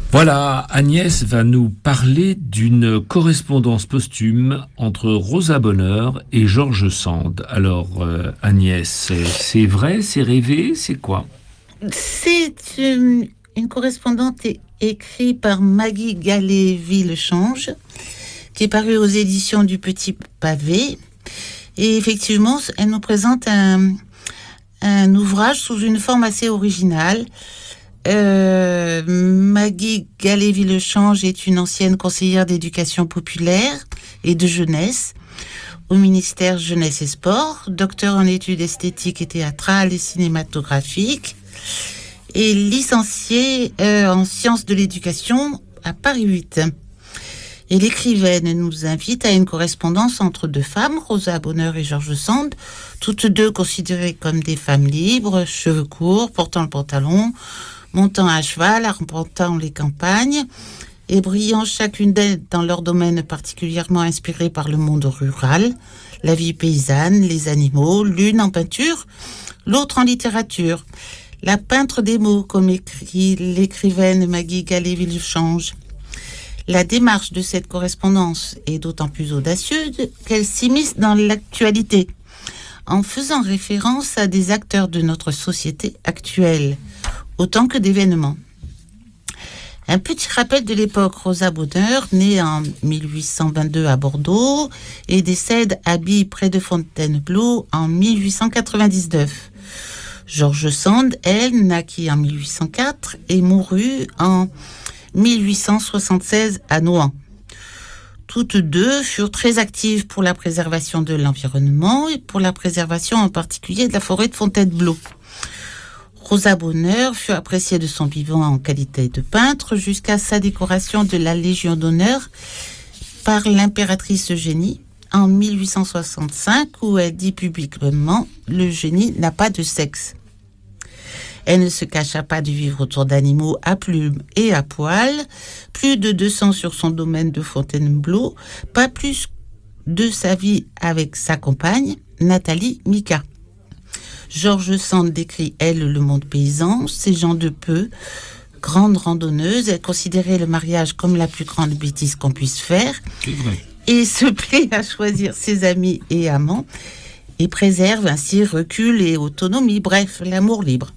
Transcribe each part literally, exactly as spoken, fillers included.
Voilà, Agnès va nous parler d'une correspondance posthume entre Rosa Bonheur et George Sand. Alors, euh, Agnès, c'est, c'est vrai, c'est rêvé, c'est quoi? C'est une, une correspondante é- écrite par Maggie Gallet-Villechange, qui est parue aux éditions du Petit Pavé. Et effectivement, elle nous présente un, un ouvrage sous une forme assez originale. Euh, Maggie Gallet-Villechange est une ancienne conseillère d'éducation populaire et de jeunesse au ministère Jeunesse et Sport, docteur en études esthétiques et théâtrales et cinématographiques, et licenciée euh, en sciences de l'éducation à Paris huit. Et l'écrivaine nous invite à une correspondance entre deux femmes, Rosa Bonheur et George Sand, toutes deux considérées comme des femmes libres, cheveux courts, portant le pantalon, montant à cheval, arpentant les campagnes, et brillant chacune d'elles dans leur domaine particulièrement inspiré par le monde rural, la vie paysanne, les animaux, l'une en peinture, l'autre en littérature. La peintre des mots, comme écrit l'écrivaine Maggie Gallet-Villechange. La démarche de cette correspondance est d'autant plus audacieuse qu'elle s'immisce dans l'actualité, en faisant référence à des acteurs de notre société actuelle, autant que d'événements. Un petit rappel de l'époque. Rosa Bonheur, née en mille huit cent vingt-deux à Bordeaux et décède à Bille près de Fontainebleau en mille huit cent quatre-vingt-dix-neuf. George Sand, elle, naquit en mille huit cent quatre et mourut en mille huit cent soixante-seize à Nohant. Toutes deux furent très actives pour la préservation de l'environnement et pour la préservation en particulier de la forêt de Fontainebleau. Rosa Bonheur fut appréciée de son vivant en qualité de peintre jusqu'à sa décoration de la Légion d'honneur par l'impératrice Eugénie en mille huit cent soixante-cinq, où elle dit publiquement « Le génie n'a pas de sexe ». Elle ne se cacha pas de vivre autour d'animaux à plumes et à poils, plus de deux cents sur son domaine de Fontainebleau, pas plus de sa vie avec sa compagne, Nathalie Mika. George Sand décrit, elle, le monde paysan, ces gens de peu, grande randonneuse, elle considérait le mariage comme la plus grande bêtise qu'on puisse faire. C'est vrai. Et se plaît à choisir ses amis et amants, et préserve ainsi recul et autonomie, bref, l'amour libre.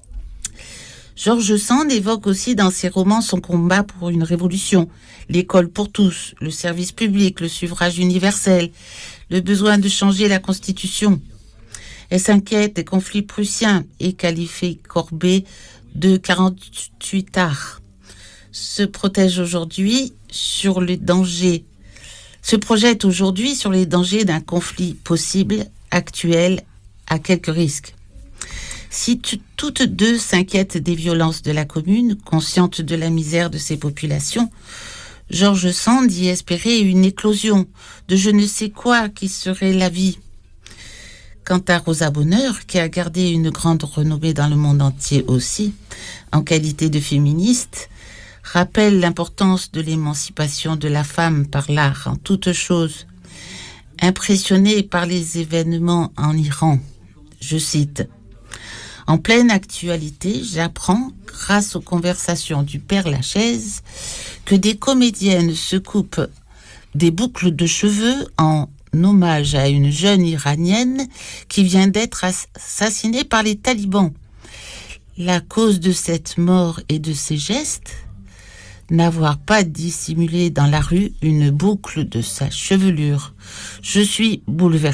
George Sand évoque aussi dans ses romans son combat pour une révolution, l'école pour tous, le service public, le suffrage universel, le besoin de changer la Constitution. Elle s'inquiète des conflits prussiens et qualifie Corbet de quarante-huitard. Se protège aujourd'hui sur les dangers, se projette aujourd'hui sur les dangers d'un conflit possible, actuel, à quelques risques. Si t- toutes deux s'inquiètent des violences de la commune, conscientes de la misère de ses populations, George Sand y espérait une éclosion de je ne sais quoi qui serait la vie. Quant à Rosa Bonheur, qui a gardé une grande renommée dans le monde entier aussi, en qualité de féministe, rappelle l'importance de l'émancipation de la femme par l'art en toutes choses. Impressionnée par les événements en Iran, je cite, « En pleine actualité, j'apprends, grâce aux conversations du père Lachaise, que des comédiennes se coupent des boucles de cheveux en hommage à une jeune Iranienne qui vient d'être assassinée par les talibans. La cause de cette mort et de ces gestes, n'avoir pas dissimulé dans la rue une boucle de sa chevelure. Je suis bouleversée. »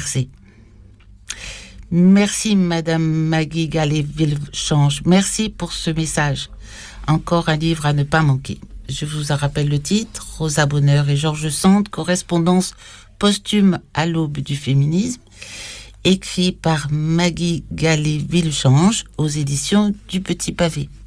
Merci Madame Maggie Gallet-Villechange. Merci pour ce message. Encore un livre à ne pas manquer. Je vous en rappelle le titre, Rosa Bonheur et George Sand, correspondance posthume à l'aube du féminisme, écrit par Maggie Gallet-Villechange aux éditions du Petit Pavé.